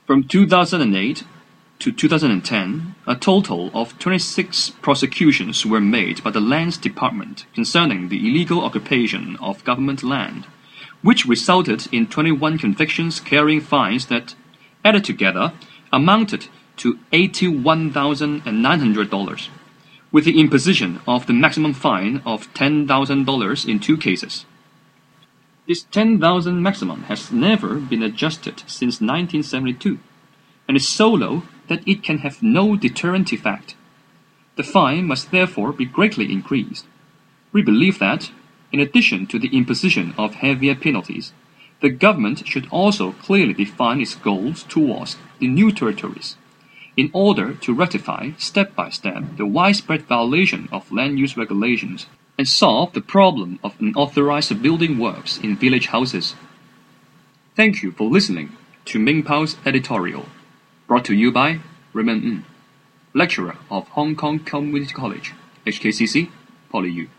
From 2008 to 2010, a total of 26 prosecutions were made by the Lands Department concerning the illegal occupation of government land, which resulted in 21 convictions carrying fines that, added together, amounted to $81,900, with the imposition of the maximum fine of $10,000 in 2 cases. This $10,000 maximum has never been adjusted since 1972, and is so low that it can have no deterrent effect. The fine must therefore be greatly increased. We believe that, in addition to the imposition of heavier penalties, the government should also clearly define its goals towards the new territories, in order to rectify step by step the widespread violation of land use regulations and solve the problem of unauthorized building works in village houses. Thank you for listening to Ming Pao's editorial, brought to you by Raymond Ng, lecturer of Hong Kong Community College, HKCC, PolyU.